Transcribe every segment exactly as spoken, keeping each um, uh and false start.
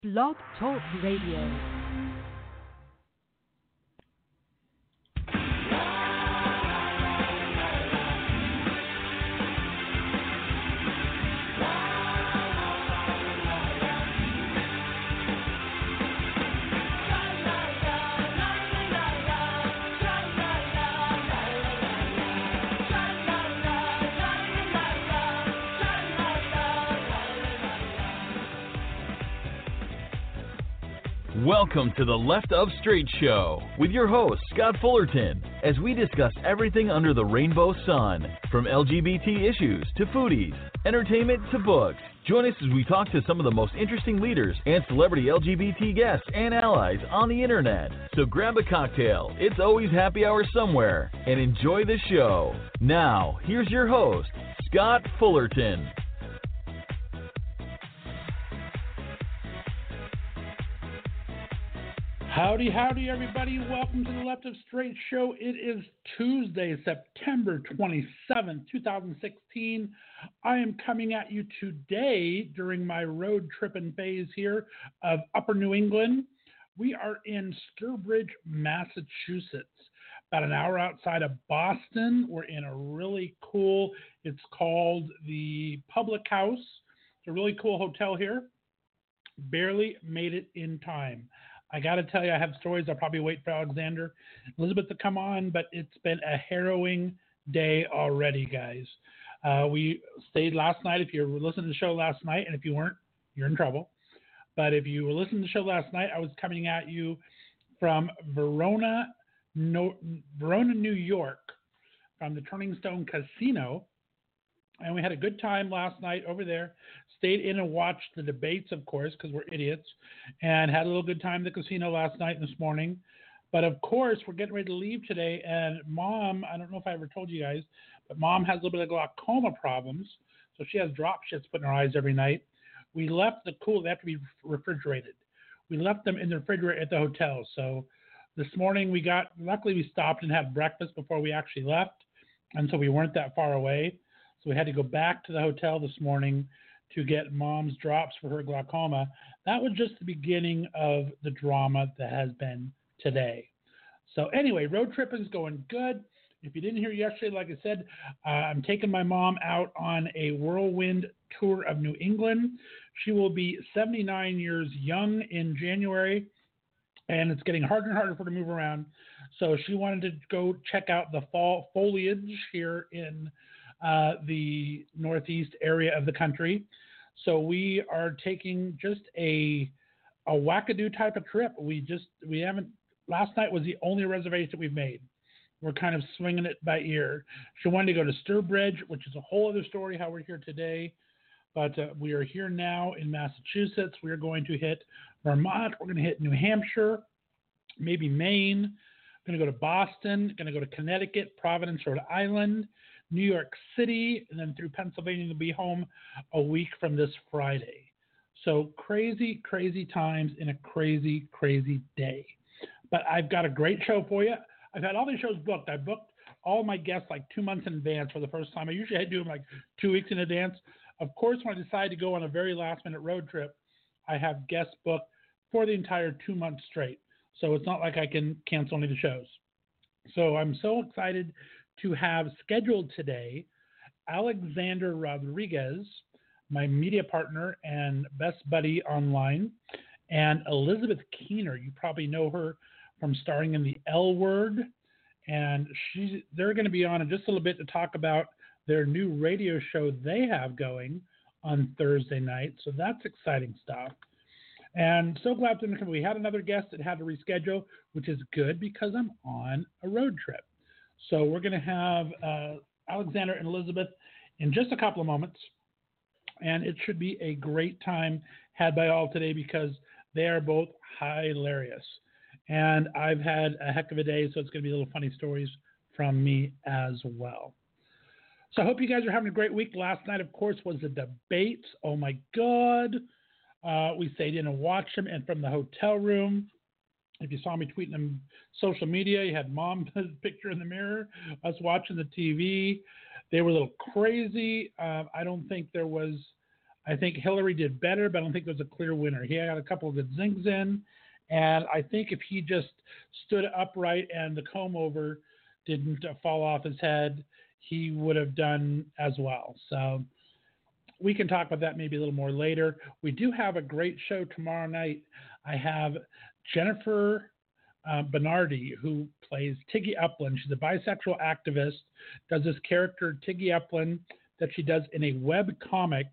Blog Talk Radio. Welcome to the Left of Straight Show with your host, Scott Fullerton, as we discuss everything under the rainbow sun, from L G B T issues to foodies, entertainment to books. Join us as we talk to some of the most interesting leaders and celebrity L G B T guests and allies on the internet. So grab a cocktail, it's always happy hour somewhere, and enjoy the show. Now, here's your host, Scott Fullerton. Howdy, howdy, everybody. Welcome to the Left of Straight Show. It is Tuesday, September twenty-seventh, twenty sixteen. I am coming at you today during my road tripping phase here of Upper New England. We are in Sturbridge, Massachusetts, about an hour outside of Boston. We're in a really cool, it's called the Public House. It's a really cool hotel here. Barely made it in time. I got to tell you, I have stories. I'll probably wait for Alexander Elizabeth to come on, but it's been a harrowing day already, guys. Uh, we stayed last night. If you were listening to the show last night, and if you weren't, you're in trouble. But if you were listening to the show last night, I was coming at you from Verona, no, Verona, New York, from the Turning Stone Casino. And we had a good time last night over there. Stayed in and watched the debates, of course, because we're idiots, and had a little good time at the casino last night and this morning. But, of course, we're getting ready to leave today. And Mom, I don't know if I ever told you guys, but Mom has a little bit of glaucoma problems. So she has drop shits put in her eyes every night. We left the cool. They have to be refrigerated. We left them in the refrigerator at the hotel. So this morning we got, luckily we stopped and had breakfast before we actually left. And so we weren't that far away. So we had to go back to the hotel this morning to get Mom's drops for her glaucoma. That was just the beginning of the drama that has been today. So anyway, road tripping is going good. If you didn't hear yesterday, like I said, uh, I'm taking my mom out on a whirlwind tour of New England. She will be seventy-nine years young in January, and it's getting harder and harder for her to move around. So she wanted to go check out the fall foliage here in Uh, the northeast area of the country. So we are taking just a a wackadoo type of trip. We just, we haven't, last night was the only reservation we've made. We're kind of swinging it by ear. She wanted to go to Sturbridge, which is a whole other story how we're here today. But uh, we are here now in Massachusetts. We are going to hit Vermont. We're going to hit New Hampshire, maybe Maine. Going to go to Boston. Going to go to Connecticut, Providence, Rhode Island, New York City, and then through Pennsylvania to be home a week from this Friday. So crazy, crazy times in a crazy, crazy day. But I've got a great show for you. I've had all these shows booked. I booked all my guests like two months in advance for the first time. I usually do them like two weeks in advance. Of course, when I decide to go on a very last-minute road trip, I have guests booked for the entire two months straight. So it's not like I can cancel any of the shows. So I'm so excited to have scheduled today Alexander Rodriguez, my media partner and best buddy online, and Elizabeth Keener. You probably know her from starring in the L Word, and she's, they're going to be on in just a little bit to talk about their new radio show they have going on Thursday night. So that's exciting stuff. And so glad to know we had another guest that had to reschedule, which is good because I'm on a road trip. So we're going to have uh, Alexander and Elizabeth in just a couple of moments. And it should be a great time had by all today because they are both hilarious. And I've had a heck of a day, so it's going to be a little funny stories from me as well. So I hope you guys are having a great week. Last night, of course, was the debates. Oh, my God. Uh, we stayed in and watched them. And from the hotel room, if you saw me tweeting on social media, you had Mom's picture in the mirror, us watching the T V. They were a little crazy. Uh, I don't think there was I think Hillary did better, but I don't think there was a clear winner. He got a couple of good zings in, and I think if he just stood upright and the comb over didn't uh, fall off his head, he would have done as well. So we can talk about that maybe a little more later. We do have a great show tomorrow night. I have Jennifer uh, Bernardi, who plays Tiggy Upland. She's a bisexual activist, does this character Tiggy Upland that she does in a web comic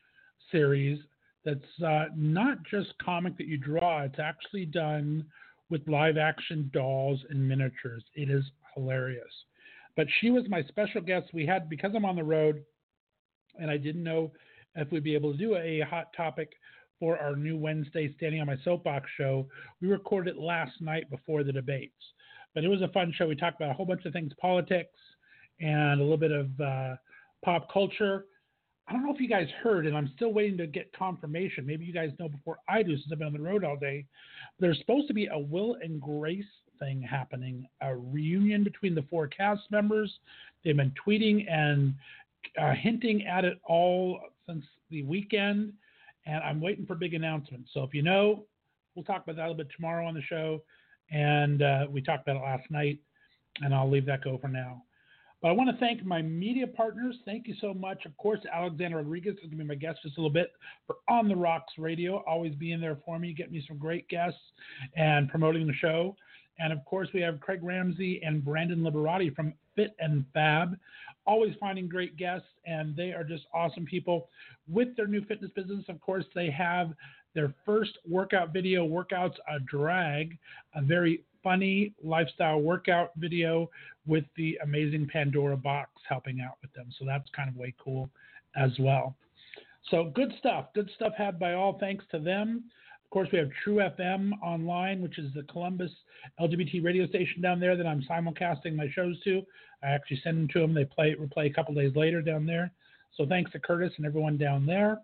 series that's uh, not just comic that you draw. It's actually done with live action dolls and miniatures. It is hilarious. But she was my special guest. We had, because I'm on the road and I didn't know if we'd be able to do a hot topic for our new Wednesday Standing on My Soapbox show, we recorded it last night before the debates. But it was a fun show. We talked about a whole bunch of things, politics and a little bit of uh, pop culture. I don't know if you guys heard, and I'm still waiting to get confirmation. Maybe you guys know before I do, since I've been on the road all day. There's supposed to be a Will and Grace thing happening, a reunion between the four cast members. They've been tweeting and uh, hinting at it all since the weekend, and I'm waiting for big announcements. So if you know, we'll talk about that a little bit tomorrow on the show, and uh, we talked about it last night, and I'll leave that go for now. But I want to thank my media partners. Thank you so much. Of course, Alexander Rodriguez is going to be my guest just a little bit for On the Rocks Radio, always being there for me, getting me some great guests and promoting the show. And, of course, we have Craig Ramsey and Brandon Liberati from Fit and Fab, always finding great guests, and they are just awesome people. With their new fitness business, of course, they have their first workout video, Workouts a Drag, a very funny lifestyle workout video with the amazing Pandora box helping out with them. So that's kind of way cool as well. So good stuff. Good stuff had by all. Thanks to them. Of course, we have True F M online, which is the Columbus L G B T radio station down there that I'm simulcasting my shows to. I actually send them to them. They play replay a couple days later down there. So thanks to Curtis and everyone down there.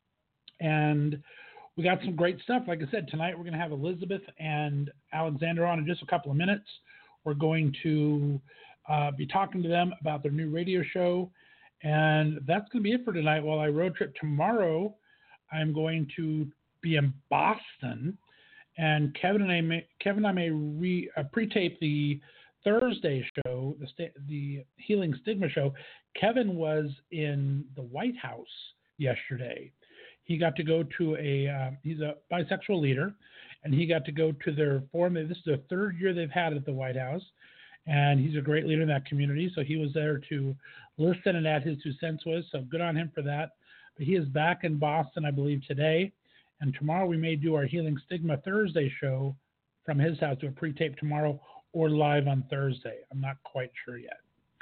And we got some great stuff. Like I said, tonight we're going to have Elizabeth and Alexander on in just a couple of minutes. We're going to uh, be talking to them about their new radio show. And that's going to be it for tonight. While I road trip tomorrow, I'm going to be in Boston. And Kevin and I may, Kevin and I may re, uh, pre-tape the Thursday show, the, sta- the Healing Stigma show. Kevin was in the White House yesterday. He got to go to a, uh, he's a bisexual leader, and he got to go to their forum. This is the third year they've had it at the White House, and he's a great leader in that community. So he was there to listen and add his two cents with. So good on him for that. But he is back in Boston, I believe, today. And tomorrow we may do our Healing Stigma Thursday show from his house, to a pre-tape tomorrow or live on Thursday. I'm not quite sure yet.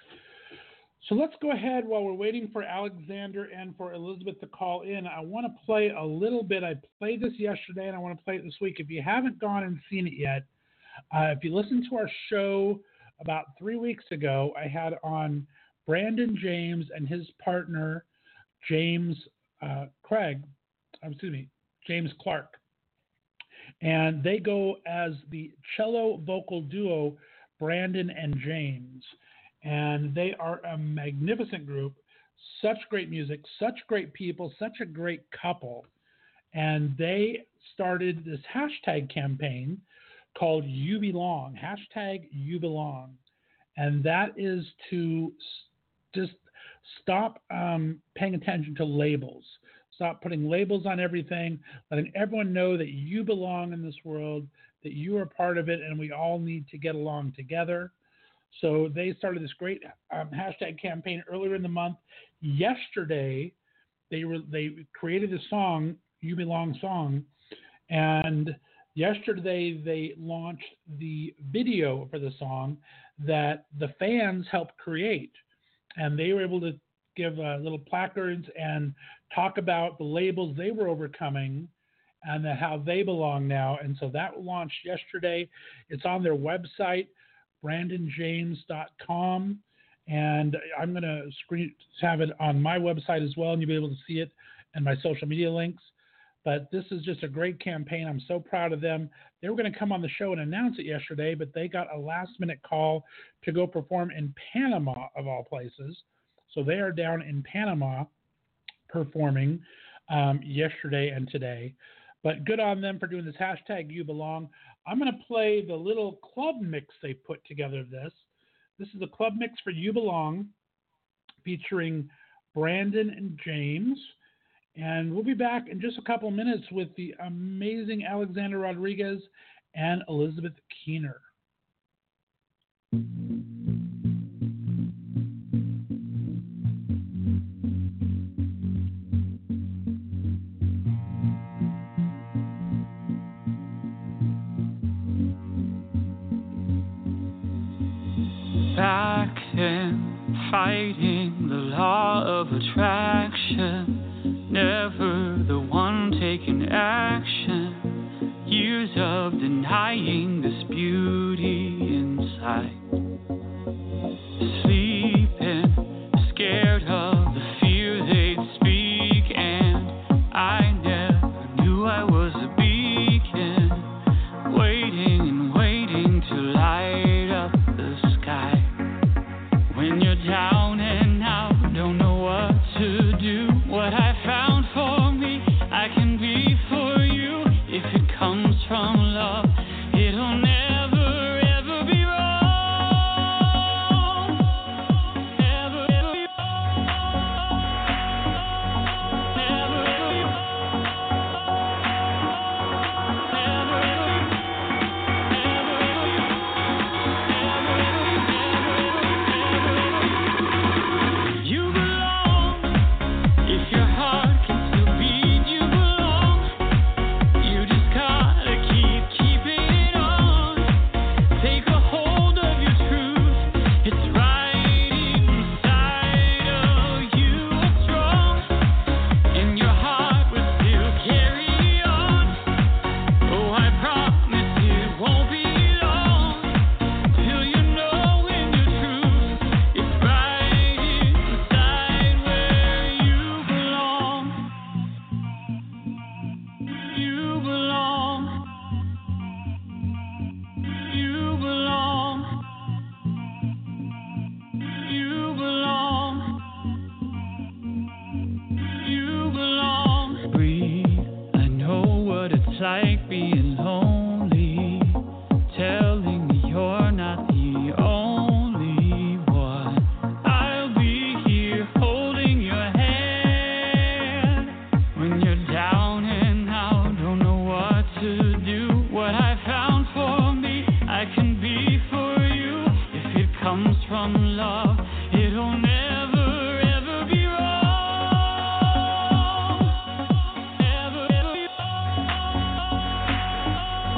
So let's go ahead while we're waiting for Alexander and for Elizabeth to call in. I want to play a little bit. I played this yesterday, and I want to play it this week. If you haven't gone and seen it yet, uh, if you listened to our show about three weeks ago, I had on Brandon James and his partner, James uh, Craig, excuse me, James Clark. And they go as the cello vocal duo, Brandon and James. And they are a magnificent group, such great music, such great people, such a great couple. And they started this hashtag campaign called You Belong, hashtag You Belong. And that is to just stop um, paying attention to labels. Stop putting labels on everything, letting everyone know that you belong in this world, that you are part of it, and we all need to get along together. So they started this great um, hashtag campaign earlier in the month. Yesterday, they were they created a song, You Belong song, and yesterday they launched the video for the song that the fans helped create. And they were able to give uh, little placards and talk about the labels they were overcoming and the, how they belong now. And so that launched yesterday. It's on their website, brandon james dot com. And I'm going to screen have it on my website as well, and you'll be able to see it and my social media links. But this is just a great campaign. I'm so proud of them. They were going to come on the show and announce it yesterday, but they got a last-minute call to go perform in Panama, of all places. So they are down in Panama performing um, yesterday and today. But good on them for doing this hashtag You Belong. I'm going to play the little club mix they put together of this. This is a club mix for You Belong featuring Brandon and James. And we'll be back in just a couple minutes with the amazing Alexander Rodriguez and Elizabeth Keener. Back then, fighting the law of attraction, never the one taking action. Years of denying this beauty inside. Sleeping, scared of the fear they'd speak, and I never knew I was a beacon, waiting and waiting to light up the sky. When you're down and out, don't know what to do. What I found for me, I can be for you. If it comes from love, it'll never ever be wrong. Never ever be wrong. Never ever be wrong. Never ever be You belong. If your heart can still beat, you belong. You just gotta keep keeping it on. Take a hold of your truth. It's right inside of you. It's strong, and your heart will still carry on. Oh, I promise it won't be long till you know in your truth. It's right inside where you belong. You belong. You belong. You belong. You belong. Breathe. I know what it's like being lonely. Telling me you're not the only one. I'll be here holding your hand. When you're down and out, don't know what to do. What I found for me, I can be for you. If it comes from love, it'll never ever be wrong. Never ever be wrong.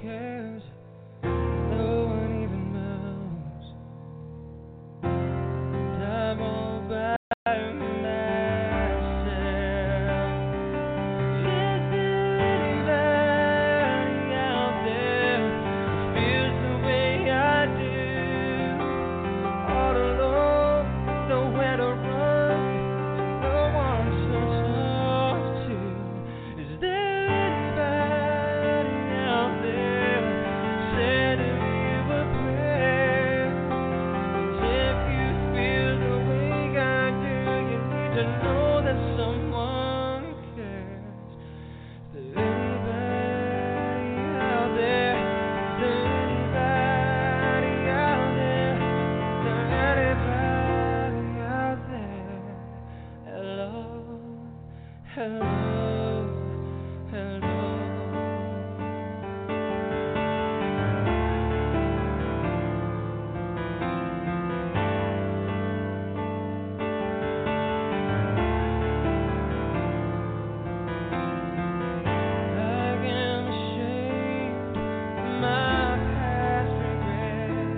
cares. No one even moves. And I'm all by myself. Is there anybody out there who feels the way I do? All alone, nowhere to run, no one to talk to. Is there anybody out there sending you a prayer? 'Cause if you feel the way I do, you need to know that someone cares. Is there anybody out there? Is there anybody out there? Is there anybody out there? Hello, hello, hello. I am ashamed of my past regret.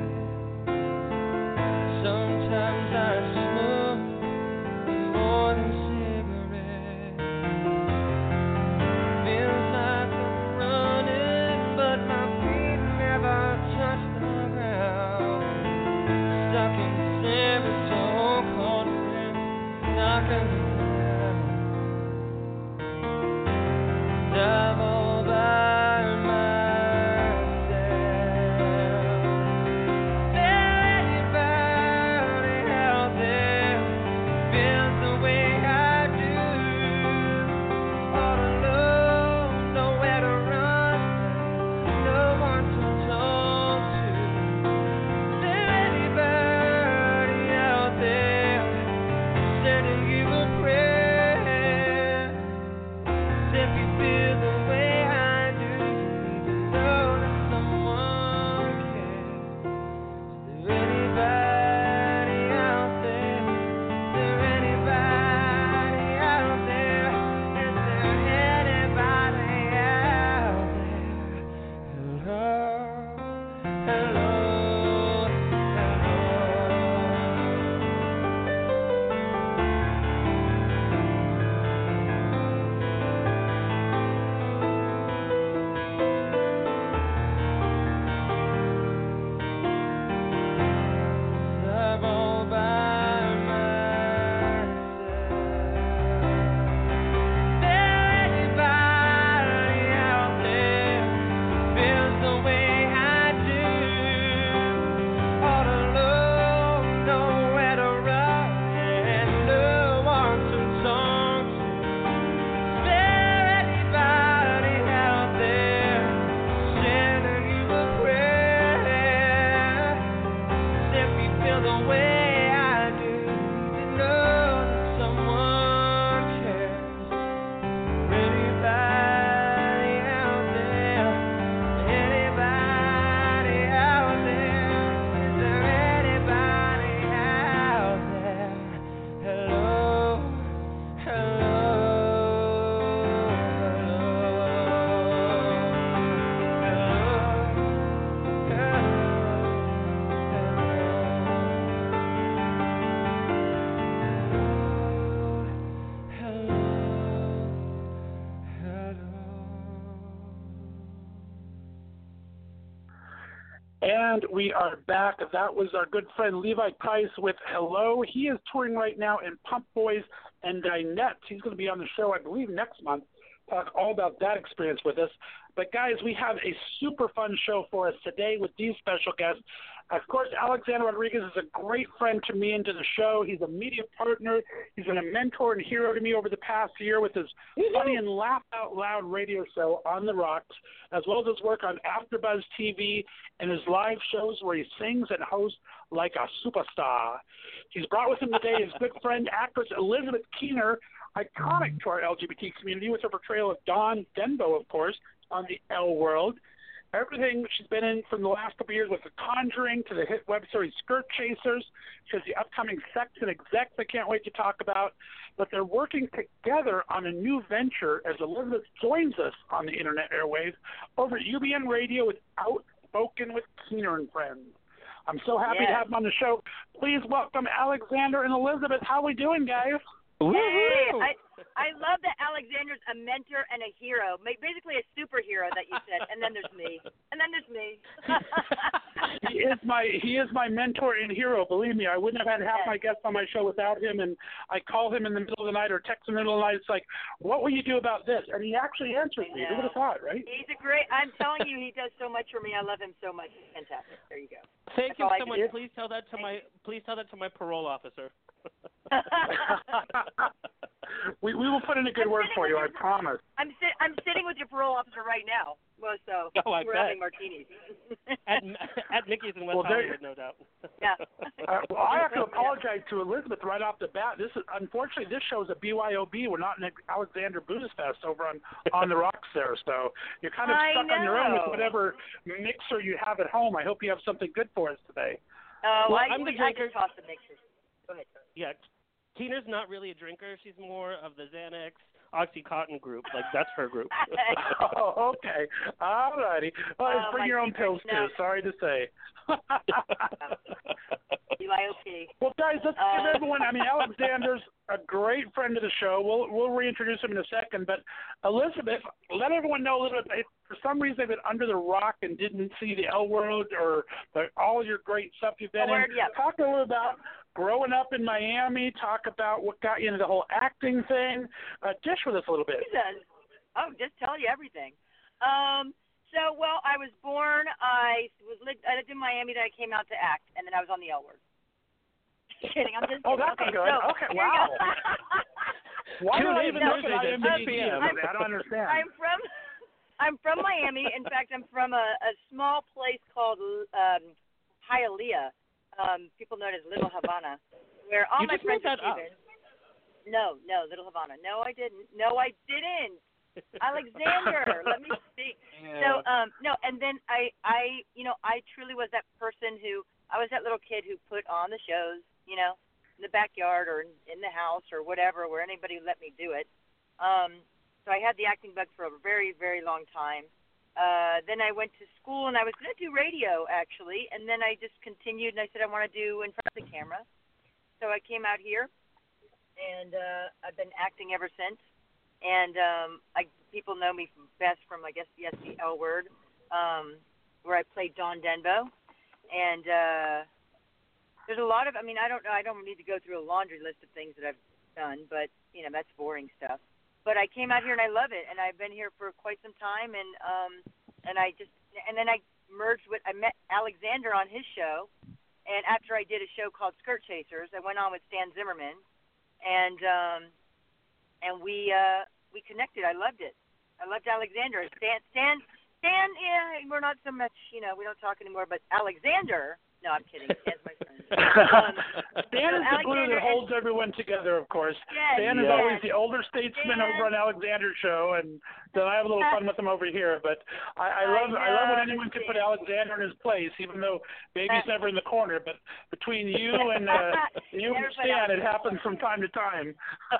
Sometimes I smoke more than cigarettes. Feels like I'm running, but my feet never touch the ground. Stuck in this every so-called friend, knocking me down. And I'm all by myself. Is there anybody out there feels the way I do? All alone, nowhere to run, no one to talk to. Is there anybody out there sending you a prayer? 'Cause if you feel the way I do, you need to know that someone cares. Is there anybody out there? Is there anybody out there? Is there anybody out there? Hello, hello, I'm all by myself. Is there anybody out there feels the way I do? All alone, nowhere to run, and no one to talk to. Is there anybody out there sending you a prayer? 'Cause if you feel the way I do, you need to know that someone cares. Anybody out there? Anybody out there? Is there anybody out there? Hello, hello, And we are back. That was our good friend Levi Price with Hello. He is touring right now in Pump Boys and Dinette. He's going to be on the show, I believe, next month. Talk all about that experience with us. But, guys, we have a super fun show for us today with these special guests. Of course, Alexander Rodriguez is a great friend to me and to the show. He's a media partner. He's been a mentor and hero to me over the past year with his funny and laugh out loud radio show On the Rocks, as well as his work on AfterBuzz T V and his live shows where he sings and hosts like a superstar. He's brought with him today his good friend, actress Elizabeth Keener, iconic to our L G B T community with her portrayal of Dawn Denbo, of course, on the L World. everything she's been in from the last couple of years with The Conjuring to the hit web series Skirt Chasers. She has the upcoming Sex and Execs I can't wait to talk about. But they're working together on a new venture as Elizabeth joins us on the internet airwaves over at U B N Radio with Outspoken with Keener and Friends. I'm so happy yes. to have them on the show. Please welcome Alexander and Elizabeth. How are we doing, guys? Hey, I, I love that Alexander's a mentor and a hero, basically a superhero that you said, and then there's me, and then there's me. he is my he is my mentor and hero. Believe me, I wouldn't have had half yes. my guests on my show without him. And I call him in the middle of the night or text him in the middle of the night. It's like, what will you do about this? And he actually answers me. Who would have thought, right? He's a great. I'm telling you, he does so much for me. I love him so much. He's fantastic. There you go. Thank That's you all so I much. do. Please tell that to my please tell that to my parole officer. we we will put in a good I'm word for you. I your, promise. I'm sit, I'm sitting with your parole officer right now. Well, so oh, I we're bet. having martinis. at at Mickey's in West Well, there- Hollywood, no doubt. yeah. Uh, well, I have to apologize to Elizabeth right off the bat. This is unfortunately this show is a B Y O B. We're not in Alexander Booze Fest over on on the rocks there, so you're kind of I stuck on your own with know. whatever mixer you have at home. I hope you have something good for us today. Oh, Well, I, I'm the we, I drinker. just tossed the mixers. Go ahead. Yeah, Tina's not really a drinker. She's more of the Xanax, OxyContin group. Like, that's her group. Oh, okay. All righty. Well, Oh, bring my your own pills, goodness, too. Sorry to say. B Y O P. Well, guys, let's Uh, give everyone, I mean, Alexander's a great friend of the show. We'll we'll reintroduce him in a second. But, Elizabeth, let everyone know a little bit. If for some reason they've been under the rock and didn't see the L Word or the, all your great stuff you've been L Word, in, yeah. talk a little about growing up in Miami. Talk about what got you into the whole acting thing. Uh, dish with us a little bit. Jesus. Oh, just tell you everything. Um, so, well, I was born, I was lived, I lived in Miami, then I came out to act, and then I was on the L Word. Just kidding, I'm just Oh, kidding. that's okay, good. So, Okay, here you wow. go. Why Tune do I in even look at Thursdays at I M D six p.m. B? I don't understand. I'm from I'm from Miami. In fact, I'm from a, a small place called um, Hialeah. Um, people know it as Little Havana, where all You my just friends made are that up. Cuban. No, no, Little Havana. No, I didn't. No, I didn't. Alexander, let me speak. Yeah. So, um, no, and then I, I, you know, I truly was that person who, I was that little kid who put on the shows, you know, in the backyard or in, in the house or whatever, where anybody would let me do it. Um, so I had the acting bug for a very, very long time. Uh, then I went to school and I was going to do radio actually, and then I just continued and I said I want to do in front of the camera. So I came out here, and uh, I've been acting ever since. And um, I people know me best from I guess yes the L Word, um, where I played Dawn Denbo, and uh, there's a lot of I mean I don't know I don't need to go through a laundry list of things that I've done, but you know that's boring stuff. But I came out here and I love it, and I've been here for quite some time, and um, and I just and then I merged with I met Alexander on his show, and after I did a show called Skirt Chasers, I went on with Stan Zimmerman, and um, and we uh, we connected. I loved it. I loved Alexander. Stan Stan Stan yeah, we're not so much you know we don't talk anymore, but Alexander. No, I'm kidding. Stan's my friend. Um, Stan is the glue Alexander that holds everyone together, of course. Yes, Stan is yes. always the older statesman Stan. over on Alexander's show, and then I have a little fun with him over here. But I, I love I I, love when know, anyone can Stan. put Alexander in his place, even though baby's never in the corner. But between you and uh, you and Never put Stan, it Alexander in the happens from time to time.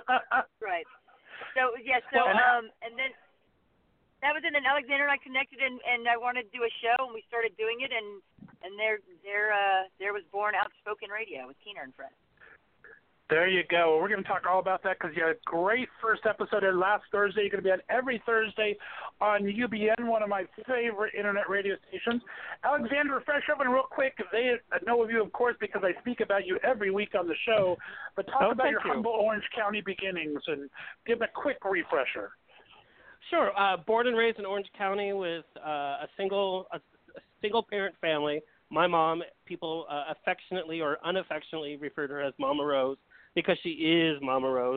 Right. So yeah, so Well, and- um, and then that was it. And Alexander and I connected, and, and I wanted to do a show, and we started doing it, and and there there uh there was born Outspoken Radio with Keener and Friends. There you go. Well, we're going to talk all about that because you had a great first episode in last Thursday. You're going to be on every Thursday on U B N, one of my favorite internet radio stations. Alexander, refresh everyone real quick. They know of you, of course, because I speak about you every week on the show. But talk Oh, about thank your you. humble Orange County beginnings and give them a quick refresher. Sure. Uh, born and raised in Orange County with uh, a single a, a single parent family. My mom, people uh, affectionately or unaffectionately refer to her as Mama Rose because she is Mama Rose.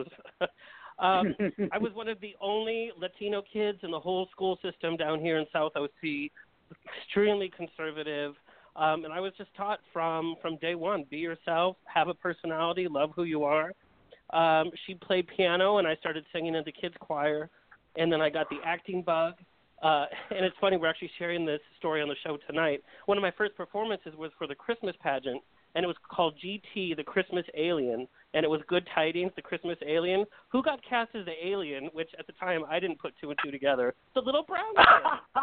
um, I was one of the only Latino kids in the whole school system down here in South O C, extremely conservative. Um, and I was just taught from, from day one, be yourself, have a personality, love who you are. Um, she played piano, and I started singing in the kids' choir. And then I got the acting bug, Uh, and it's funny, we're actually sharing this story on the show tonight. One of my first performances was for the Christmas pageant, and it was called G T, the Christmas Alien, and it was Good Tidings, the Christmas Alien. Who got cast as the alien, which at the time I didn't put two and two together? The little brown kid.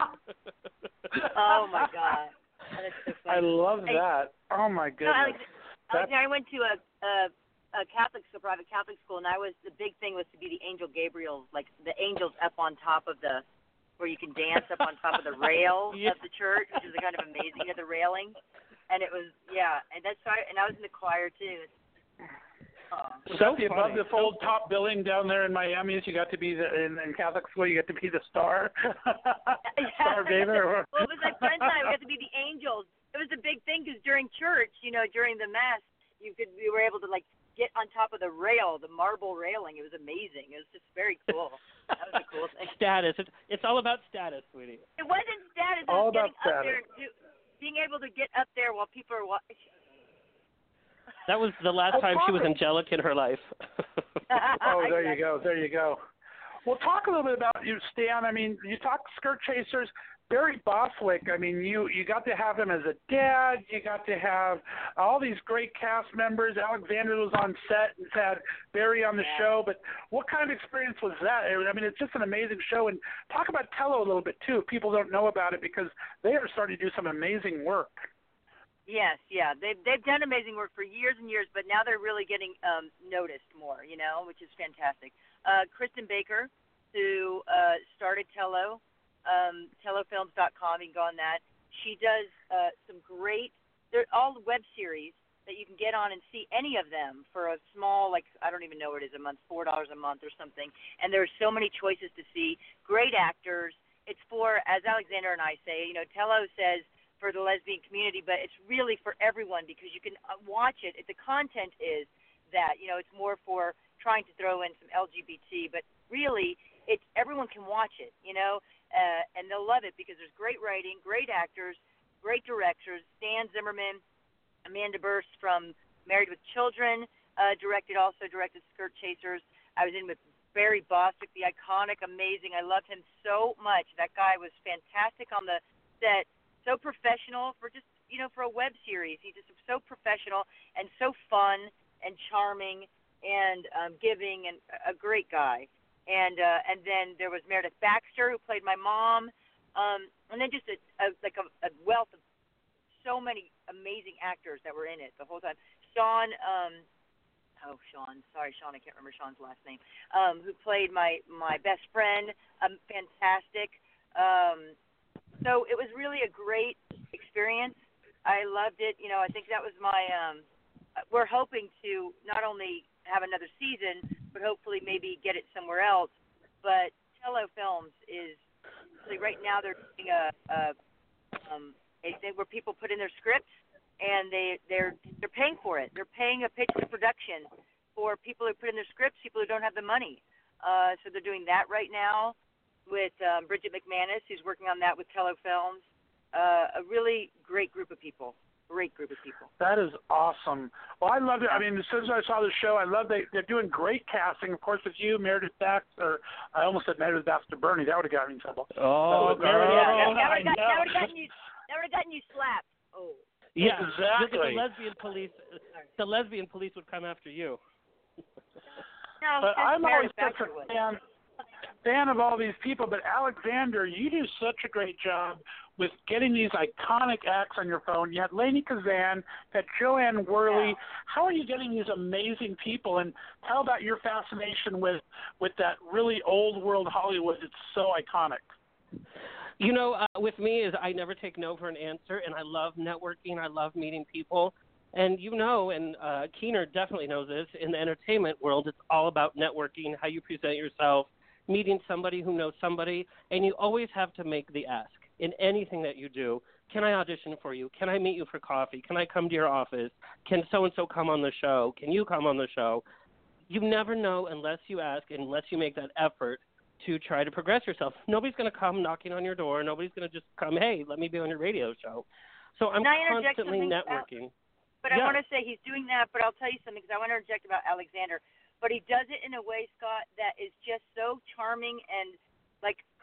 Oh, my God. That is so funny. I love Hey, that. Oh, my No, goodness. Alex, Alex, I went to a, a a Catholic school, private Catholic school, and I was the big thing was to be the angel Gabriel, like the angels up on top of the, where you can dance up on top of the rail Yeah. of the church, which is kind of amazing. You know, the railing, and it was yeah, and that's why, and I was in the choir too. Oh. Was So that the above funny. the fold top billing down there in Miami? You got to be the in, in Catholic school. You got to be the star, star David. Or... Well, it was my friends and I. We got to be the angels. It was a big thing because during church, you know, during the mass, you could we were able to like get on top of the rail, the marble railing. It was amazing. It was just very cool. That was a cool thing. Status. It's, it's all about status, sweetie. It wasn't status. It All was about getting up status. there, and do, being able to get up there while people are watching. That was the last Oh, time she was Barbara. angelic in her life. Oh, there you go. There you go. Well, talk a little bit about you, Stan. I mean, you talk Skirt Chasers. Barry Bostwick, I mean, you, you got to have him as a dad. You got to have all these great cast members. Alexander was on set and had Barry on the Yeah. show. But what kind of experience was that? I mean, it's just an amazing show. And talk about Tello a little bit, too. People don't know about it because they are starting to do some amazing work. Yes, yeah, they've they've done amazing work for years and years, but now they're really getting um, noticed more, you know, which is fantastic. Uh, Kristen Baker, who uh, started Tello, um, tello films dot com, you can go on that. She does uh, some great, they're all web series that you can get on and see any of them for a small, like, I don't even know what it is a month, four dollars a month or something. And there's so many choices to see. Great actors. It's for, as Alexander and I say, you know, Tello says, for the lesbian community, but it's really for everyone because you can uh, watch it. It. The content is that, you know, it's more for trying to throw in some L G B T, but really it's everyone can watch it, you know, uh, and they'll love it because there's great writing, great actors, great directors. Stan Zimmerman, Amanda Burst from Married with Children uh, directed, also directed Skirt Chasers. I was in with Barry Bostwick, the iconic, amazing. I loved him so much. That guy was fantastic on the set. So professional for just, you know, for a web series. He's just so professional and so fun and charming and um, giving and a great guy. And uh, and then there was Meredith Baxter, who played my mom. Um, and then just a, a like a, a wealth of so many amazing actors that were in it the whole time. Sean, um, oh, Sean, sorry, Sean, I can't remember Sean's last name, um, who played my, my best friend, um, fantastic. Um So it was really a great experience. I loved it. You know, I think that was my um, – we're hoping to not only have another season, but hopefully maybe get it somewhere else. But Tello Films is – right now they're doing a, a, um, a thing where people put in their scripts and they, they're, they're paying for it. They're paying a pitch to production for people who put in their scripts, people who don't have the money. Uh, so they're doing that right now with um, Bridget McManus, who's working on that with Tello Films. Uh, a really great group of people. Great group of people. That is awesome. Well, I loved it. I mean, as soon as I saw the show, I love they they're doing great casting. Of course, with you, Meredith Baxter. I almost said Meredith Baxter Bernie. That would have got me in trouble. Oh, But with girl. Meredith- Yeah, that, that I would have know. gotten you. That would have gotten you slapped. Oh. Yeah, Exactly. The, the lesbian police, the lesbian police would come after you. No, But just I'm always Meredith such Baxter a would. fan, fan of all these people. But Alexander, you do such a great job with getting these iconic acts on your phone. You had Lainey Kazan, you had Joanne Worley. Yeah. How are you getting these amazing people? And tell about your fascination with with that really old world Hollywood. It's so iconic. You know, uh, with me is I never take no for an answer, and I love networking. I love meeting people. And you know, and uh, Keener definitely knows this, in the entertainment world, it's all about networking, how you present yourself, meeting somebody who knows somebody, and you always have to make the ask in anything that you do. Can I audition for you? Can I meet you for coffee? Can I come to your office? Can so-and-so come on the show? Can you come on the show? You never know unless you ask, unless you make that effort to try to progress yourself. Nobody's going to come knocking on your door. Nobody's going to just come, hey, let me be on your radio show. So I'm Can I interject constantly something? networking. But I Yeah. want to say he's doing that, but I'll tell you something because I want to interject about Alexander. But he does it in a way, Scott, that is just so charming and, like,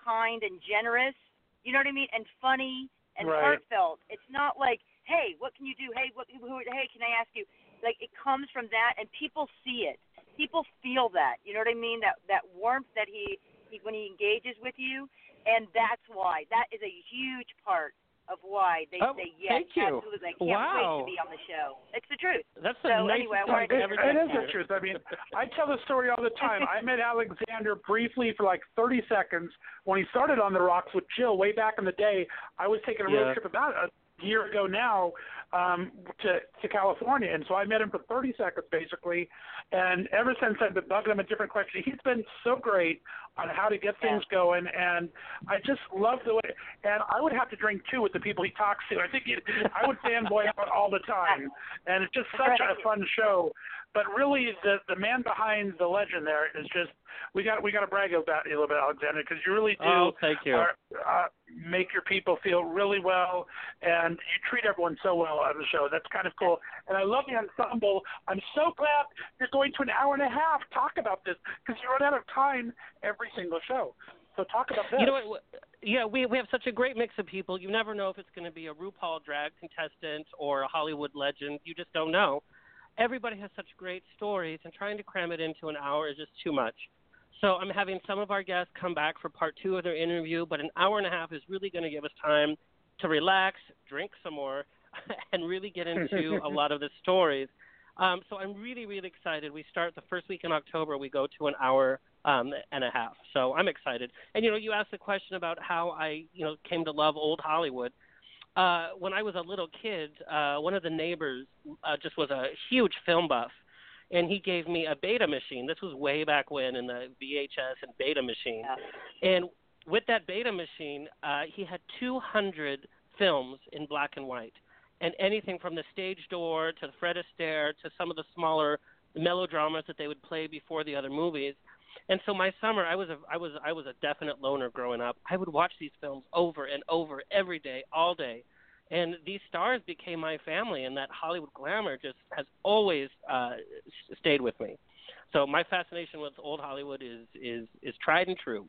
kind and generous. You know what I mean? And funny and Right. heartfelt. It's not like, hey, what can you do? Hey, what? Who, hey, can I ask you? Like, it comes from that, and people see it. People feel that. You know what I mean? That that warmth that he, he when he engages with you, and that's why. That is a huge part of why they Oh, say yes, thank you. absolutely. I can't Wow. wait to be on the show. It's the truth. That's the So, nicest anyway, I thing wanted to- I've ever It, done it is to the you. truth. I mean, I tell the story all the time. I met Alexander briefly for like thirty seconds when he started on the Rocks with Jill way back in the day. I was taking a road Yeah. trip about a year ago now um, to to California, and so I met him for thirty seconds basically. And ever since I've been bugging him a different question. He's been so great on how to get things going, and I just love the way. And I would have to drink too with the people he talks to. I think he, I would fanboy out all the time, and it's just such a fun show. But really, the the man behind the legend there is just we got we got to brag about you a little bit, Alexander, because you really do Oh, thank you. uh, uh, make your people feel really well, and you treat everyone so well on the show. That's kind of cool, and I love the ensemble. I'm so glad you're going to an hour and a half. Talk about this because you run out of time every single show. So talk about this. You know what? Yeah, we we have such a great mix of people. You never know if it's going to be a RuPaul drag contestant or a Hollywood legend. You just don't know. Everybody has such great stories, and trying to cram it into an hour is just too much. So I'm having some of our guests come back for part two of their interview, but an hour and a half is really going to give us time to relax, drink some more, and really get into a lot of the stories. Um, so I'm really, really excited. We start the first week in October. We go to an hour um, and a half. So I'm excited. And, you know, you asked the question about how I, you know, came to love old Hollywood. Uh, when I was a little kid, uh, one of the neighbors uh, just was a huge film buff, and he gave me a Beta machine. This was way back when in the V H S and Beta machine. Yeah. And with that Beta machine, uh, he had two hundred films in black and white, and anything from The Stage Door to Fred Astaire to some of the smaller melodramas that they would play before the other movies. And so my summer, I was a I was I was a definite loner growing up. I would watch these films over and over every day, all day, and these stars became my family. And that Hollywood glamour just has always uh, stayed with me. So my fascination with old Hollywood is is is tried and true.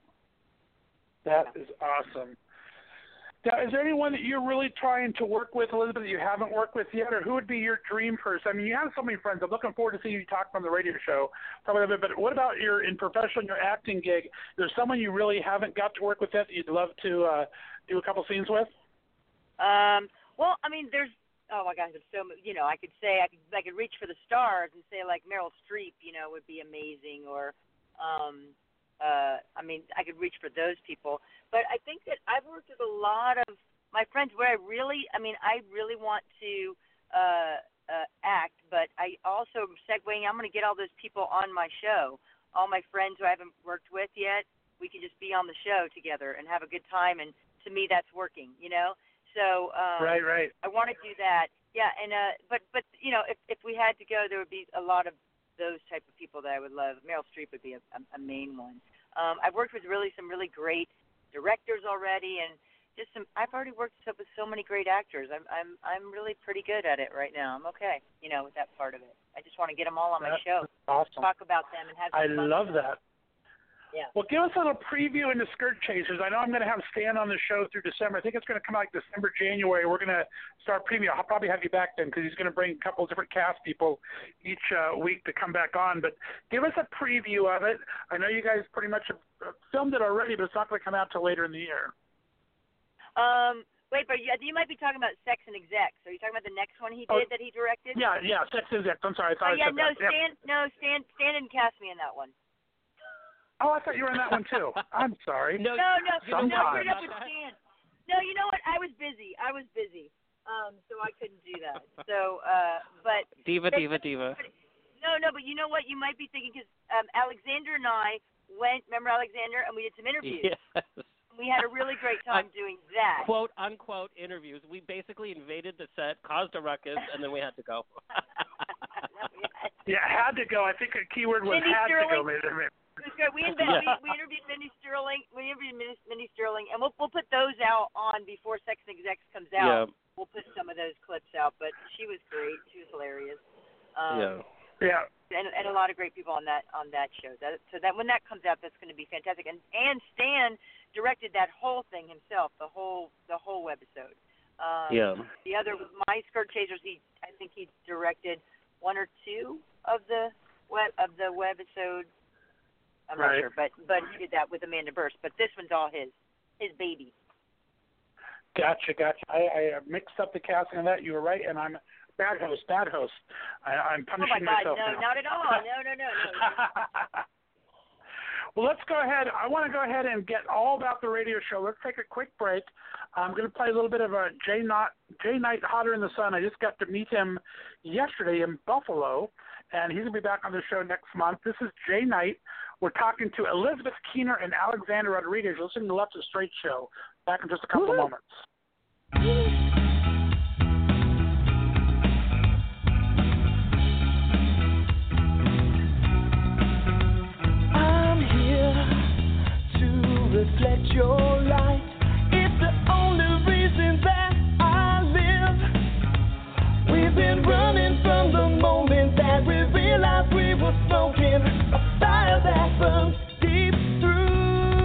That is awesome. Now, is there anyone that you're really trying to work with, Elizabeth, that you haven't worked with yet, or who would be your dream person? I mean, you have so many friends. I'm looking forward to seeing you talk from the radio show. Probably, but what about your in professional, your acting gig? Is there someone you really haven't got to work with yet that you'd love to uh, do a couple scenes with? Um, well, I mean, there's oh my gosh, there's so many. You know, I could say I could I could reach for the stars and say like Meryl Streep, you know, would be amazing, or um, uh, I mean, I could reach for those people. But I think that I've worked with a lot of my friends where I really, I mean, I really want to uh, uh, act, but I also segueing. I'm going to get all those people on my show, all my friends who I haven't worked with yet. We can just be on the show together and have a good time, and to me, that's working. You know. So um, right, right. I want to do that. Yeah, and uh, but but you know, if if we had to go, there would be a lot of those type of people that I would love. Meryl Streep would be a, a, a main one. Um, I've worked with really some really great directors already, and just some. I've already worked with so many great actors. I'm I'm I'm really pretty good at it right now. I'm okay, you know, with that part of it. I just want to get them all on my That's show, awesome. talk about them, and have. I Some fun love with them. that. Yeah. Well, give us a little preview into Skirt Chasers. I know I'm going to have Stan on the show through December. I think it's going to come out like December, January. We're going to start preview. I'll probably have you back then because he's going to bring a couple of different cast people each uh, week to come back on. But give us a preview of it. I know you guys pretty much have filmed it already, but it's not going to come out till later in the year. Um. Wait, but you, you might be talking about Sex and Execs. Are you talking about the next one he Oh, did that he directed? Yeah, yeah, Sex is X. I'm sorry. I thought Oh, I yeah, said no, that. Yep. Stan, no, Stan, Stan didn't cast me in that one. Oh, I thought you were in that one too. I'm sorry. No, No, no, no, Sometimes. put it up with Stan. No, you know what? I was busy. I was busy. Um, so I couldn't do that. So, uh, but Diva, diva, diva. no, no, but you know what? You might be thinking because um, Alexander and I went. Remember Alexander, and we did some interviews. Yes. We had a really great time doing that. Quote unquote interviews. We basically invaded the set, caused a ruckus, and then we had to go. Yeah, had to go. I think a keyword was Mindy had Sterling. to go. Maybe. It was good. We, inve- Yeah. we, we interviewed Mindy Sterling. We interviewed Mindy, Mindy Sterling, and we'll we'll put those out on before Sex and Execs comes Yeah. out. We'll put some of those clips out. But she was great. She was hilarious. Um, Yeah. Yeah. and, and a lot of great people on that on that show. That, so that when that comes out, that's going to be fantastic. And and Stan directed that whole thing himself, the whole the whole webisode. Um, Yeah. The other, My Skirt Chasers, he I think he directed one or two of the web of the webisode. I'm Right. not sure, but but he did that with Amanda Burst. But this one's all his his baby. Gotcha, gotcha. I, I mixed up the casting of that. You were right, and I'm bad host, bad host. I, I'm Oh my punishing God, myself no, now. not at all. No, no, no, no. Well, let's go ahead. I want to go ahead and get all about the radio show. Let's take a quick break. I'm going to play a little bit of a Jay Knight, Jay Knight Hotter in the Sun. I just got to meet him yesterday in Buffalo, and he's going to be back on the show next month. This is Jay Knight. We're talking to Elizabeth Keener and Alexander Rodriguez. You're listening to the Left of Straight Show. Back in just a couple of moments. I'm here to reflect your light. It's the only reason that I live. We've been running from the moment that we realized we were smoking a fire that burns deep through.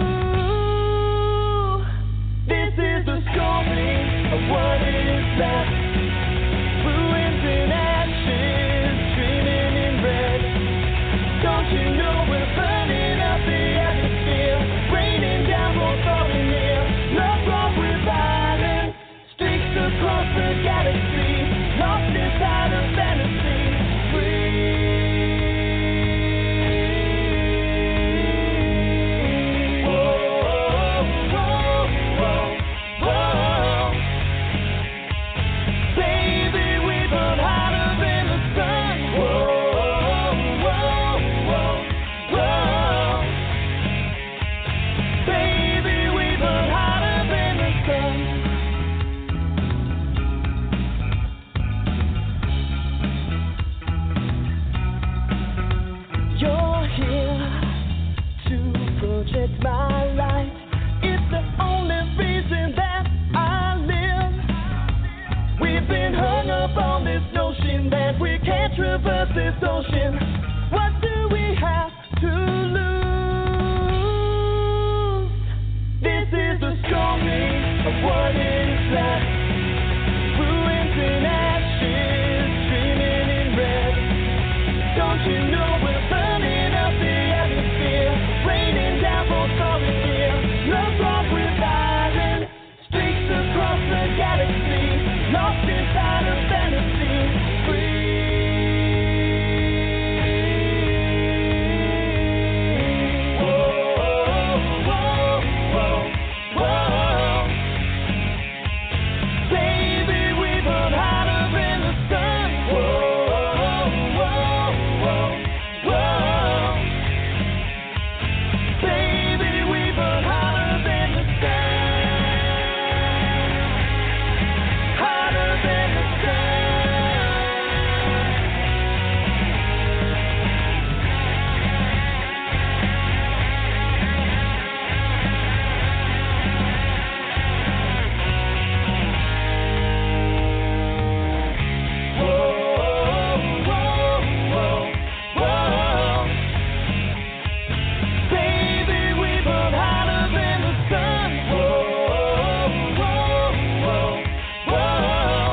This is the story of what is left. Ruins and ashes, dreaming in red. Don't you know we're burning up the atmosphere, raining down more falling here. Love wrong with violence, streaks across the galaxy, lost inside a fantasy. It's my light. It's the only reason that I live. We've been hung up on this notion that we can't traverse this ocean. What do we have to lose? This is the story of what is left. Ruins and ashes, dreaming in red. Don't you know we're burning up the atmosphere, raining down for falling here. Love wrong with violence, streaks across the galaxy, lost inside a fantasy. Free. Whoa, whoa, whoa, whoa. Baby, we burn hotter than the sun. Whoa, whoa, whoa, whoa. Baby, we burn hotter than the sun. Hotter than the sun. Whoa, whoa, whoa, whoa. Baby, we burn hotter than the sun. Whoa, whoa, whoa, whoa.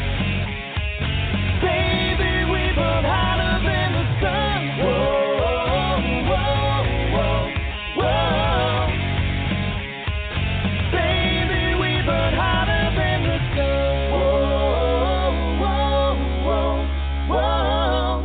Baby, we burn hotter than the sun. Whoa, whoa, whoa, whoa. Baby, we burn hotter than the sun. Whoa, whoa, whoa, whoa.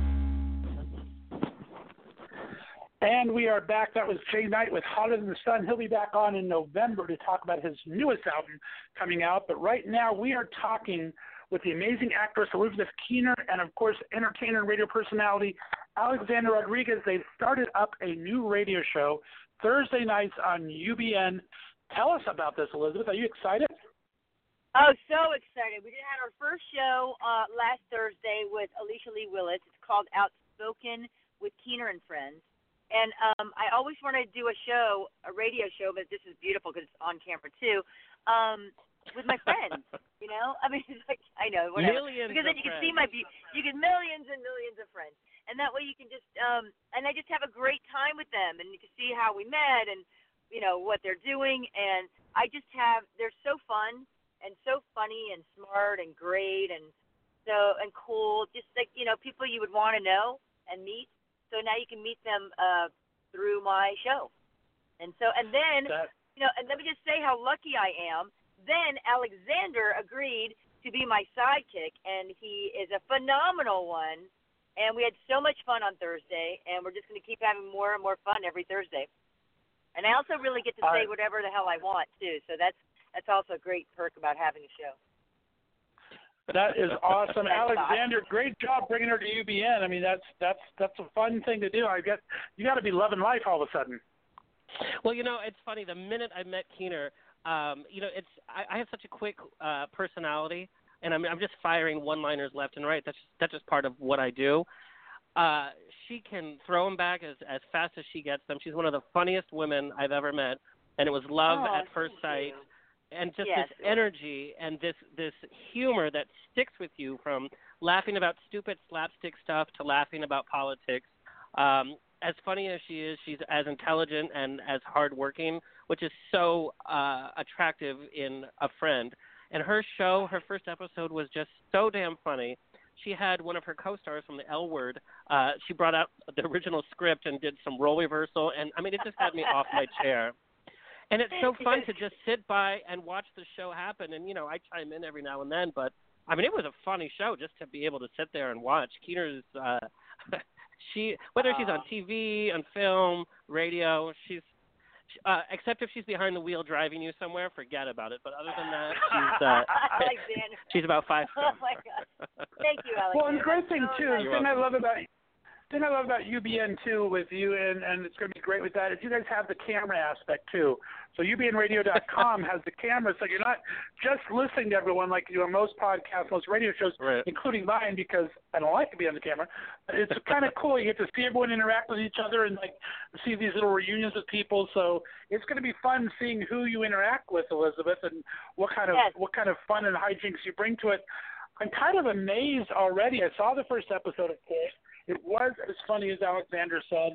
And we are back. That was Jay Knight with Hotter Than the Sun. He'll be back on in November to talk about his newest album coming out. But right now we are talking with the amazing actress Elizabeth Keener and, of course, entertainer and radio personality Alexander Rodriguez. They've started up a new radio show Thursday nights on U B N. Tell us about this, Elizabeth. Are you excited? Oh, so excited. We just had our first show uh, last Thursday with Alicia Lee Willis. It's called Outspoken with Keener and Friends. And um, I always wanted to do a show, a radio show, but this is beautiful because it's on camera too, um, with my friends. You know, I mean, it's like I know whatever. Millions because then of you can friends. see my be- you get millions and millions of friends. and that way you can just um, and I just have a great time with them, and you can see how we met and you know what they're doing, and I just have they're so fun and so funny and smart and great and so and cool, just like you know people you would want to know and meet. So now you can meet them uh, through my show, and so and then That, you know and let me just say how lucky I am. Then Alexander agreed to be my sidekick, and he is a phenomenal one. And we had so much fun on Thursday, and we're just going to keep having more and more fun every Thursday. And I also really get to say I- whatever the hell I want too, so that's that's also a great perk about having a show. That is awesome, Thanks, Alexander. Great job bringing her to U B N. I mean, that's that's that's a fun thing to do. I guess you got to be loving life all of a sudden. Well, you know, it's funny. The minute I met Keener, um, you know, it's I, I have such a quick uh, personality, and I'm I'm just firing one-liners left and right. That's just, that's just part of what I do. Uh, she can throw them back as as fast as she gets them. She's one of the funniest women I've ever met, and it was love Oh, at first thank sight. you. And just Yes. this energy and this this humor that sticks with you, from laughing about stupid slapstick stuff to laughing about politics. Um, as funny as she is, she's as intelligent and as hardworking, which is so uh, attractive in a friend. And her show, her first episode was just so damn funny. She had one of her co-stars from the L Word. Uh, she brought out the original script and did some role reversal, and I mean, it just had me off my chair. And it's so fun to just sit by and watch the show happen. And, you know, I chime in every now and then. But, I mean, it was a funny show just to be able to sit there and watch. Keener's, uh, she, whether she's on T V, on film, radio, she's, uh, except if she's behind the wheel driving you somewhere, forget about it. But other than that, she's, uh, Alexander. she's about five. Oh, my God. Thank you, Alexander. Well, and the great thing So too, nice. the thing I love about thing I love about U B N too with you, and, and it's going to be great with that, is you guys have the camera aspect too. So U B N radio dot com has the camera, so you're not just listening to everyone like you do on most podcasts, most radio shows, Right. including mine, because I don't like to be on the camera. It's kind of cool. You get to see everyone interact with each other and like see these little reunions with people. So it's going to be fun seeing who you interact with, Elizabeth, and what kind of Yes. what kind of fun and hijinks you bring to it. I'm kind of amazed already. I saw the first episode, of course. It was as funny as Alexander said.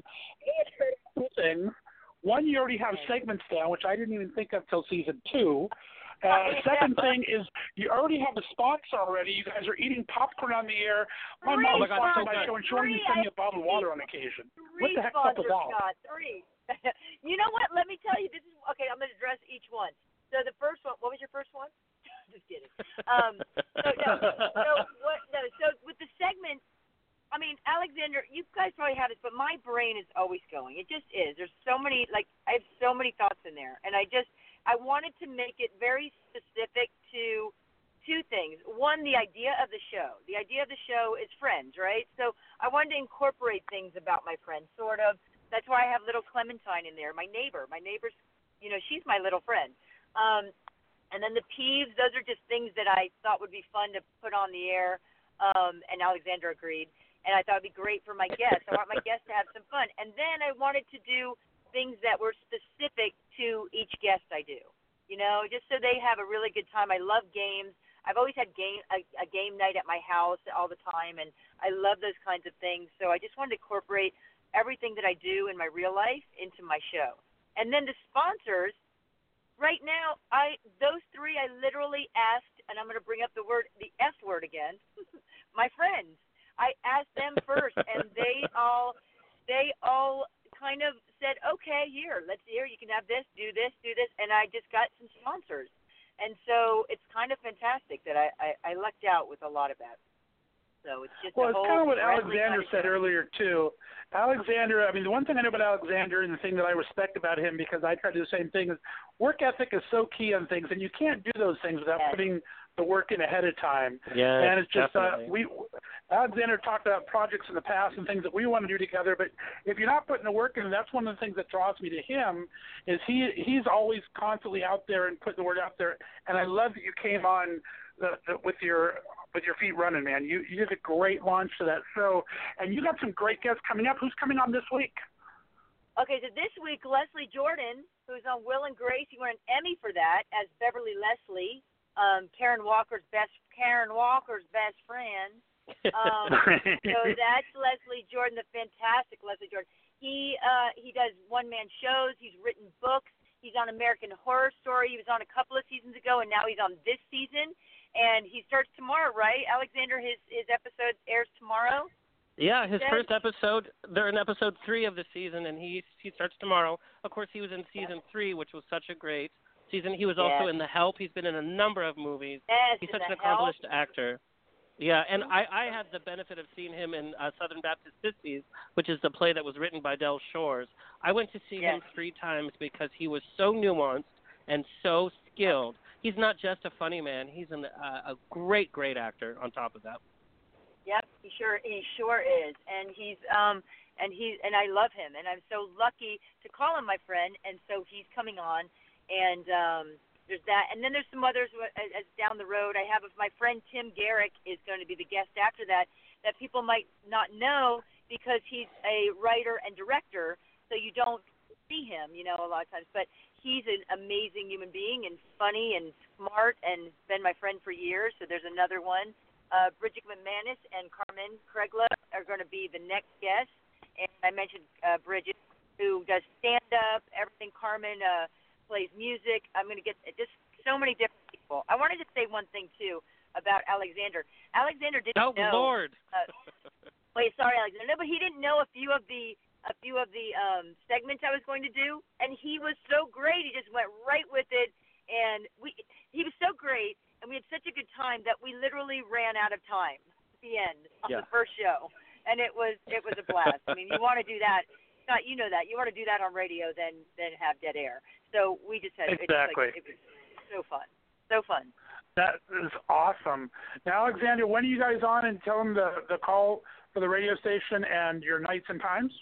Two things. One, you already have segments down, which I didn't even think of till season two. Uh, second thing is you already have a sponsor already. You guys are eating popcorn on the air. My Three mom Oh my God, sponsored so my good. show, and she wanted me to send me a bottle of water on occasion. What Three the heck's up sponsors, with that? Scott. Three. You know what? Let me tell you. This is okay. I'm going to address each one. So the first one. What was your first one? Just kidding. Um, so no. So what? No. So with the segment, I mean, Alexander, you guys probably have this, but my brain is always going. It just is. There's so many. Like I have so many thoughts in there, and I just I wanted to make it very specific to two things. One, the idea of the show. The idea of the show is friends, right? So I wanted to incorporate things about my friends, sort of. That's why I have little Clementine in there, my neighbor. My neighbor's, you know, she's my little friend. Um, and then the peeves, those are just things that I thought would be fun to put on the air, um, and Alexander agreed. And I thought it would be great for my guests. I want my guests to have some fun. And then I wanted to do things that were specific to each guest I do, you know, just so they have a really good time. I love games. I've always had game a, a game night at my house all the time, and I love those kinds of things. So I just wanted to incorporate everything that I do in my real life into my show. And then the sponsors, right now, I those three I literally asked, and I'm going to bring up the word, the F word again, my friends. I asked them first, and they all, they all kind of said, okay, here, let's hear. You can have this, do this, do this, and I just got some sponsors, and so it's kind of fantastic that I, I, I lucked out with a lot of that. So it's just Well, a it's whole kind of what friendly Alexander kind of said show. earlier, too. Alexander, I mean, the one thing I know about Alexander and the thing that I respect about him, because I try to do the same thing, is work ethic is so key on things, and you can't do those things without Yes. putting the work in ahead of time. Yeah, and it's just, uh, definitely. we, Alexander talked about projects in the past and things that we want to do together, but if you're not putting the work in, that's one of the things that draws me to him, is he he's always constantly out there and putting the word out there, and I love that you came on the, the, with your with your feet running, man. You you did a great launch to that show, and you got some great guests coming up. Who's coming on this week? Okay, so this week, Leslie Jordan, who's on Will and Grace, he won an Emmy for that as Beverly Leslie, um, Karen Walker's best Karen Walker's best friend. Um, so that's Leslie Jordan, the fantastic Leslie Jordan. He uh, he does one-man shows. He's written books. He's on American Horror Story. He was on a couple of seasons ago, and now he's on this season. And he starts tomorrow, right, Alexander? His his episode airs tomorrow. Yeah, his said? first episode. They're in episode three of the season, and he he starts tomorrow. Of course, he was in season three, which was such a great season. He was also Yes. in The Help. He's been in a number of movies. Yes, He's in such The an accomplished Help. actor. Yeah, and I, I had the benefit of seeing him in uh, Southern Baptist Sissies, which is the play that was written by Del Shores. I went to see Yes. him three times because he was so nuanced and so skilled. He's not just a funny man. He's an, uh, a great, great actor on top of that. Yep, he sure he sure is, and he's um and he and I love him, and I'm so lucky to call him my friend, and so he's coming on, and um there's that, and then there's some others as, as down the road. I have my friend Tim Garrick is going to be the guest after that that people might not know because he's a writer and director, so you don't see him, you know, a lot of times, but he's an amazing human being and funny and smart and been my friend for years. So there's another one. Uh, Bridget McManus and Carmen Craigla are going to be the next guests. And I mentioned uh, Bridget, who does stand-up, everything. Carmen uh, plays music. I'm going to get just so many different people. I wanted to say one thing, too, about Alexander. Alexander didn't Oh, know. Lord. Uh, wait, sorry, Alexander. No, but he didn't know a few of the a few of the um, segments I was going to do, and he was so great. He just went right with it, and we he was so great, and we had such a good time that we literally ran out of time at the end on Yeah. the first show, and it was it was a blast. I mean, you want to do that. Scott, you know that. You want to do that on radio, then then have dead air. So we just had Exactly. It, just, like, it was so fun, so fun. That is awesome. Now, Alexander, when are you guys on? And tell them the the call for the radio station and your nights and times.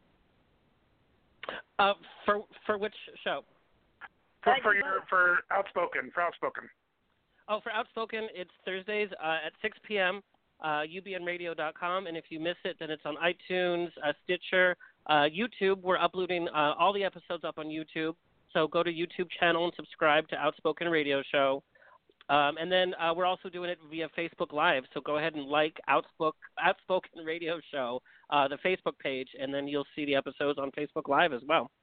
Uh, for for which show? For, Uh, for you your both. for outspoken for outspoken. Oh, for Outspoken, it's Thursdays uh, at six p.m. Uh, U B N radio dot com, and if you miss it, then it's on iTunes, uh, Stitcher, uh, YouTube. We're uploading uh, all the episodes up on YouTube, so go to YouTube channel and subscribe to Outspoken Radio Show. Um, and then uh, we're also doing it via Facebook Live, so go ahead and like Outspoken, Outspoken Radio Show, uh, the Facebook page, and then you'll see the episodes on Facebook Live as well.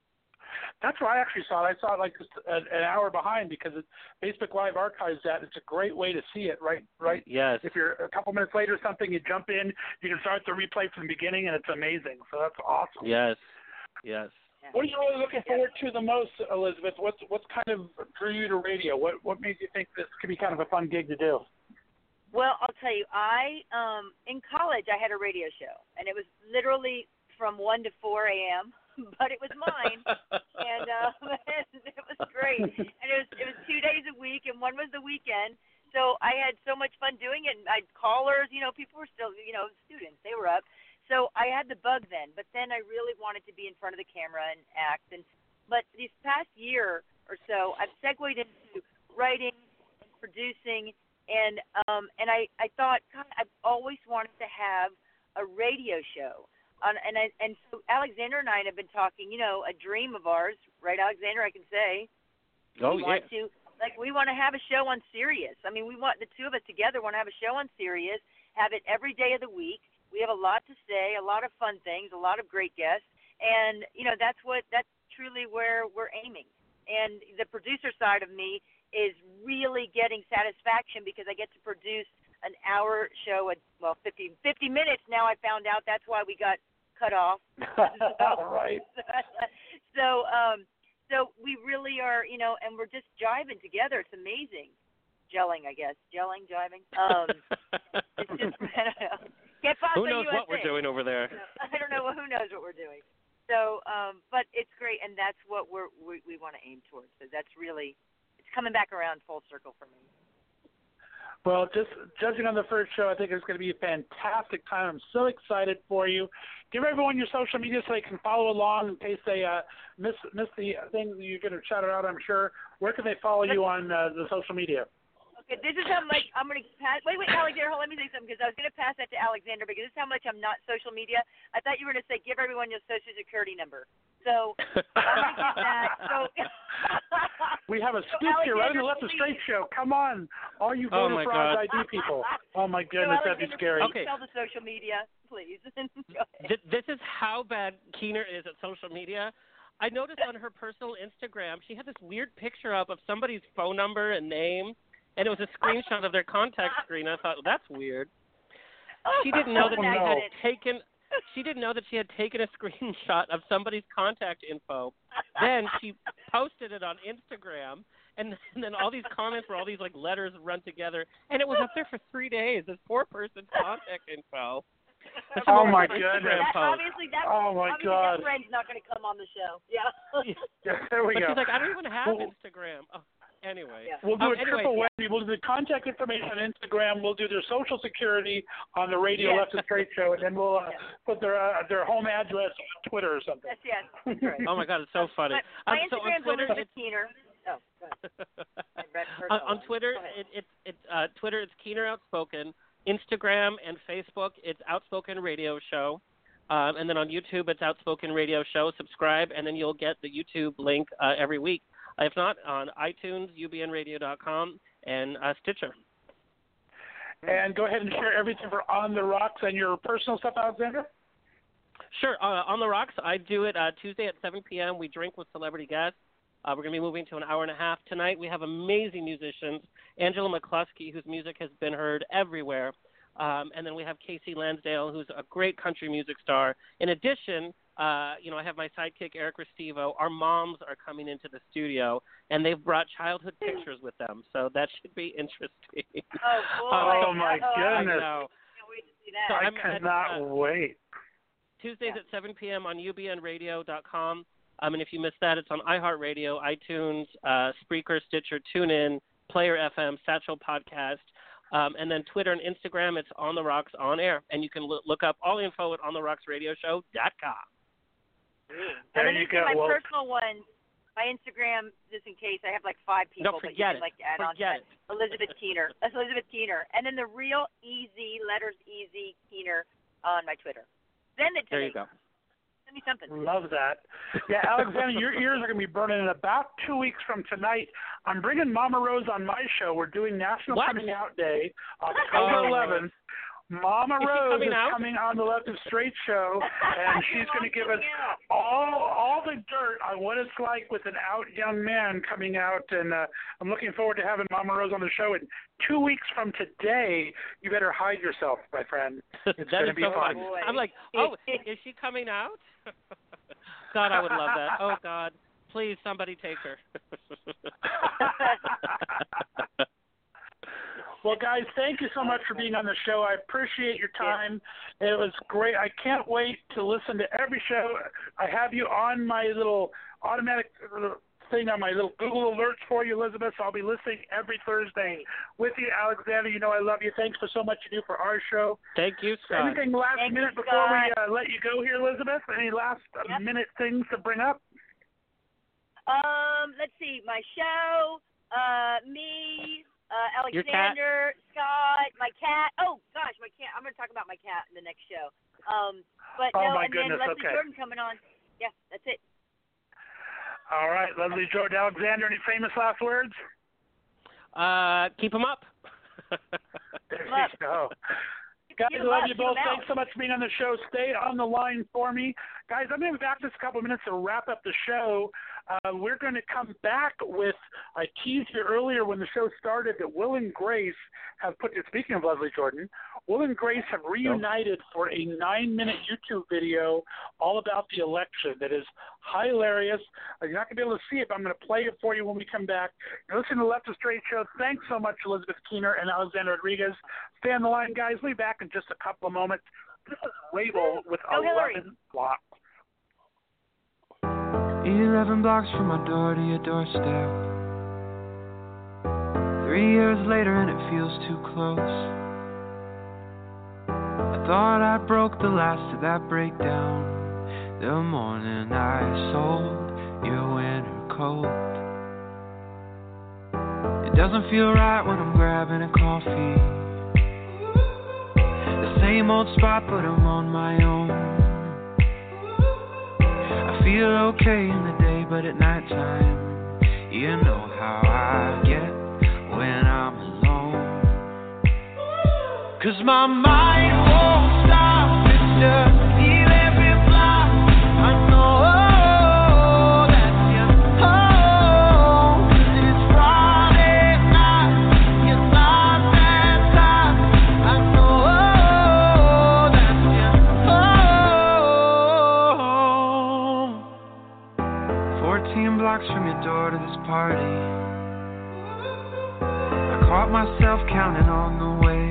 That's where I actually saw it. I saw it like just an, an hour behind because it, Facebook Live archives that. It's a great way to see it, right? Right. Yes. If you're a couple minutes later or something, you jump in, you can start the replay from the beginning, and it's amazing. So that's awesome. Yes. Yes. What are you really looking forward to the most, Elizabeth? What's what's kind of drew you to radio? What what made you think this could be kind of a fun gig to do? Well, I'll tell you, I um in college I had a radio show, and it was literally from one to four a.m. but it was mine, and uh, it was great. And it was it was two days a week, and one was the weekend. So I had so much fun doing it. And I'd callers, you know, people were still, you know, students, they were up. So I had the bug then, but then I really wanted to be in front of the camera and act. And but this past year or so, I've segued into writing and producing, and um, and I I thought, God, I've always wanted to have a radio show. On, and I, and so Alexander and I have been talking, you know, a dream of ours, right, Alexander? I can say. Oh, we yeah. want to, like, we want to have a show on Sirius. I mean, we want the two of us together want to have a show on Sirius, have it every day of the week. We have a lot to say, a lot of fun things, a lot of great guests, and you know that's what that's truly where we're aiming. And the producer side of me is really getting satisfaction because I get to produce an hour show at well fifty, fifty minutes now. I found out that's why we got cut off. All right. So um, so we really are, you know, and we're just jiving together. It's amazing, gelling, I guess, gelling, jiving. Um, it's just I don't know. Que pasa, Who knows U S A? what we're doing over there? I don't know. Who knows what we're doing? So, um, but it's great, and that's what we're we, we want to aim towards. So that's really it's coming back around full circle for me. Well, just judging on the first show, I think it's going to be a fantastic time. I'm so excited for you. Give everyone your social media so they can follow along in case they uh, miss miss the thing you're going to shout it out, I'm sure. Where can they follow you on uh, the social media? Okay, this is how much I'm going to pass. Wait, wait, Alexander, hold, let me say something because I was going to pass that to Alexander because this is how much I'm not social media. I thought you were going to say give everyone your social security number. So I'm going to give that. So We have a So scoop here right on the Alexander, Left of please. Straight show. Come on, all you Oh, voter my fraud God. I D people. Oh my So goodness, that'd be Alexander, scary. please Okay. Tell the social media, please. Go ahead. Th- this is how bad Keener is at social media. I noticed on her personal Instagram, she had this weird picture up of somebody's phone number and name, and it was a screenshot of their contact screen. I thought, well, that's weird. She didn't know that Oh, she no. had taken. She didn't know that she had taken a screenshot of somebody's contact info. Then she posted it on Instagram, and, and then all these comments were all these like letters run together, and it was up there for three days. This poor person's contact info. That's Oh, what my her goodness. Instagram That, post. obviously, that, Oh, my obviously God. that friend's not going to come on the show. Yeah. Yeah, there we But go. she's like, I don't even have Well, Instagram. Oh, anyway. Yeah. We'll do Um, a anyway, triple whammy. We'll do the contact information on Instagram. We'll do their social security on the Radio Yes. Left of Straight show, and then we'll uh, Yes. put their uh, their home address on Twitter or something. Yes, yes. That's right. Oh my God, it's so funny. My, my Um, so on Instagram's Twitter, Elizabeth Keener. Oh, go ahead. I read her on, phone. on Twitter, Go ahead. it, it, it, uh, Twitter, it's Keener Outspoken. Instagram and Facebook, it's Outspoken Radio Show. Um, and then on YouTube, it's Outspoken Radio Show. Subscribe, and then you'll get the YouTube link uh, every week. Uh, if not, on iTunes, U B N radio dot com, and uh, Stitcher. And go ahead and share everything for On the Rocks and your personal stuff, Alexander. Sure. Uh, on the Rocks, I do it uh, Tuesday at seven p.m. We drink with celebrity guests. Uh, we're going to be moving to an hour and a half tonight. We have amazing musicians. Angela McCluskey, whose music has been heard everywhere. Um, and then we have Casey Lansdale, who's a great country music star. In addition, uh, you know, I have my sidekick, Eric Restivo. Our moms are coming into the studio, and they've brought childhood pictures with them. So that should be interesting. Oh, boy. Oh, my Uh-oh, I goodness. know. can't wait to see that. So I I'm at, cannot uh, wait. Tuesdays Yeah. at seven p.m. on U B N radio dot com. Um, and if you missed that, it's on iHeartRadio, iTunes, uh, Spreaker, Stitcher, TuneIn, Player F M, Satchel Podcast, um, and then Twitter and Instagram. It's On the Rocks On Air, and you can lo- look up all the info at on the rocks radio show dot com. There and then you you go. My Well, personal one, my Instagram, just in case, I have like five people No, that you forget can it. like add on to Forget that. Elizabeth Keener. That's Elizabeth Keener. And then the real easy, letters easy Keener on my Twitter. Send it to There me. you go. Send me something. Love that. Yeah, Alexander, your ears are going to be burning in about two weeks from tonight. I'm bringing Mama Rose on my show. We're doing National What? Coming Out Day, October Oh. eleventh. Mama Is she Rose coming is out? coming on the Left of Straight show, and she's going to give us all all the dirt on what it's like with an out young man coming out. And uh, I'm looking forward to having Mama Rose on the show. And two weeks from today, you better hide yourself, my friend. It's That going to is be so fun. funny. I'm like, oh, is she coming out? God, I would love that. Oh, God. Please, somebody take her. Well, guys, thank you so much for being on the show. I appreciate your time. It was great. I can't wait to listen to every show. I have you on my little automatic thing on my little Google alerts for you, Elizabeth. So I'll be listening every Thursday with you, Alexander. You know I love you. Thanks for so much you do for our show. Thank you, Scott. Anything last Thank minute you, before we Scott. uh, let you go here, Elizabeth? Any last uh, Yep. minute things to bring up? Um, let's see. My show, uh, me, uh, Your cat? Alexander, Scott, my cat. Oh, gosh, my cat. I'm going to talk about my cat in the next show. Um, but Oh, no, my and goodness, then Leslie okay. Jordan coming on. Yeah, that's it. All right, Leslie Jordan Alexander, any famous last words? Uh, keep them up. There you Look. go. Guys, Keep I 'em love up, you keep 'em both. out. Thanks so much for being on the show. Stay on the line for me. Guys, I'm going to be back just a couple of minutes to wrap up the show. Uh, we're going to come back with, I teased you earlier when the show started that Will and Grace have put, speaking of Leslie Jordan, Will and Grace have reunited for a nine-minute YouTube video all about the election that is hilarious. Uh, You're not going to be able to see it, but I'm going to play it for you when we come back. You're listening to the Left of Straight Show. Thanks so much, Elizabeth Keener and Alexander Rodriguez. Stay on the line, guys. We'll be back in just a couple of moments. This is Label with Go Hillary. eleven blocks. Eleven blocks from my door to your doorstep. Three years later and it feels too close. I thought I broke the last of that breakdown the morning I sold your winter coat. It doesn't feel right when I'm grabbing a coffee. The same old spot but I'm on my own. I feel okay in the day, but at nighttime You know how I get when I'm alone. 'Cause my mind won't stop, it's just eleven blocks. I know that you're home. 'Cause it's Friday night, you're not that tired. I know that you're home. Fourteen blocks from your door to this party. I caught myself counting on the way.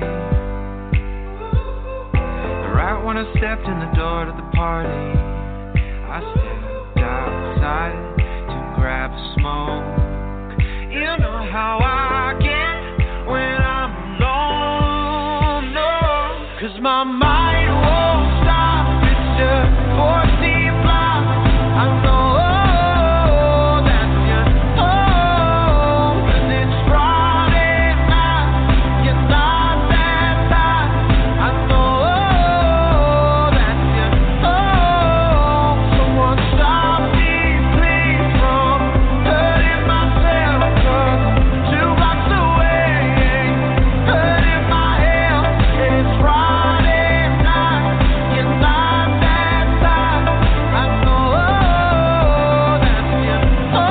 Right when I stepped in the door to the party, I stepped outside to grab a smoke. You know how I get when I'm alone, no. 'Cause my mind won't stop, it's just fourteen blocks. I know that you're home. 'Cause it's Friday night, you're not that tired. I know that you're home. Someone stop me, please, from hurting myself. 'Cause two blocks away, hurting my head. And it's Friday night, you're not that tired. I know that you're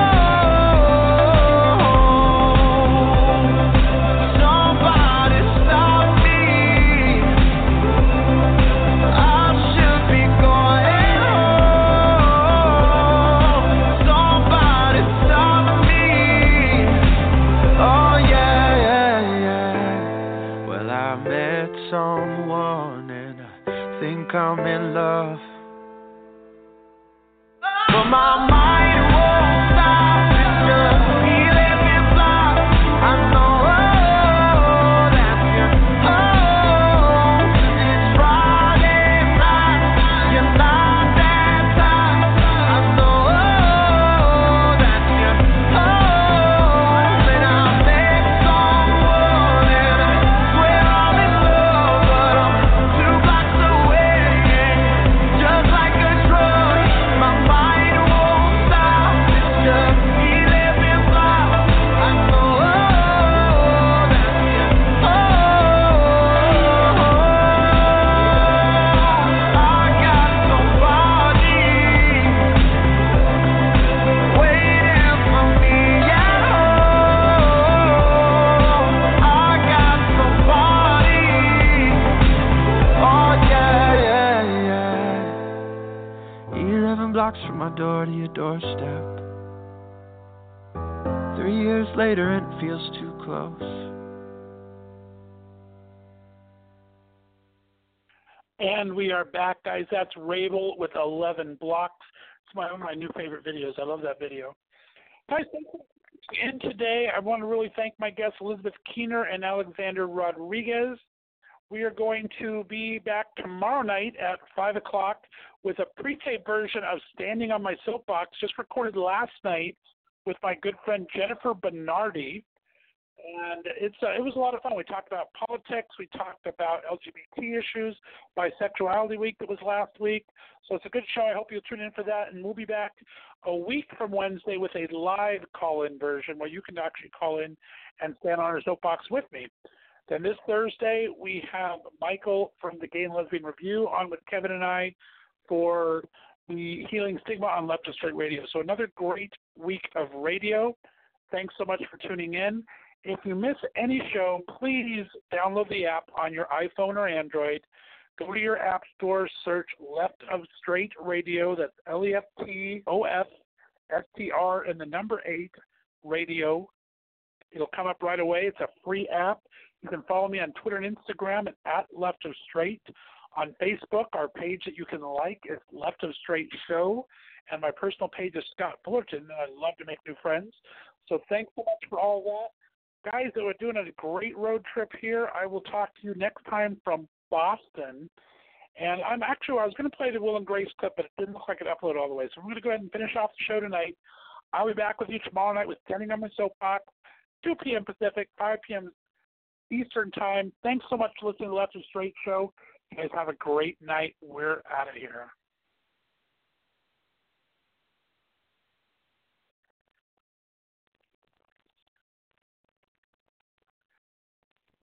home. Somebody stop me. I should be going home. Somebody stop me. Oh yeah, yeah, yeah. Well, I met someone and I think I'm in love. But my mind won't stop, it's just eleven blocks. I know that you're home. 'Cause it's Friday night, you're not that tired. I know that you're home. And I met someone and I swear I'm in love, but I'm two blocks away, just like a drug. My mind won't stop, it's just eleven blocks. I know that you're home. I got somebody waiting for me at home. I got somebody. Oh yeah, yeah, yeah. Eleven blocks from my door to your doorstep. Three years later, it feels too close. And we are back, guys. That's Rabel with eleven blocks. It's my, one of my new favorite videos. I love that video. Guys, thanks for tuning in today. I want to really thank my guests, Elizabeth Keener and Alexander Rodriguez. We are going to be back tomorrow night at five o'clock with a pre-tape version of Standing on My Soapbox, just recorded last night with my good friend Jennifer Bernardi. And it's uh, it was a lot of fun. We talked about politics. We talked about L G B T issues, Bisexuality Week that was last week. So it's a good show. I hope you'll tune in for that. And we'll be back a week from Wednesday with a live call-in version where you can actually call in and stand on our soapbox with me. Then this Thursday, we have Michael from the Gay and Lesbian Review on with Kevin and I for the Healing Stigma on Left of Straight Radio. So another great week of radio. Thanks so much for tuning in. If you miss any show, please download the app on your iPhone or Android. Go to your app store, search Left of Straight Radio. That's L E F T O F S T R and the number eight radio. It'll come up right away. It's a free app. You can follow me on Twitter and Instagram at, at Left of Straight. On Facebook, our page that you can like is Left of Straight Show. And my personal page is Scott Fullerton, and I love to make new friends. So thanks so much for all that. Guys, we're doing a great road trip here. I will talk to you next time from Boston. And I'm actually, I was going to play the Will and Grace clip, but it didn't look like it uploaded all the way. So we're going to go ahead and finish off the show tonight. I'll be back with you tomorrow night with Standing on My Soapbox, two p.m. Pacific, five p.m. Eastern Time. Thanks so much for listening to the Left of Straight Show. You guys have a great night. We're out of here.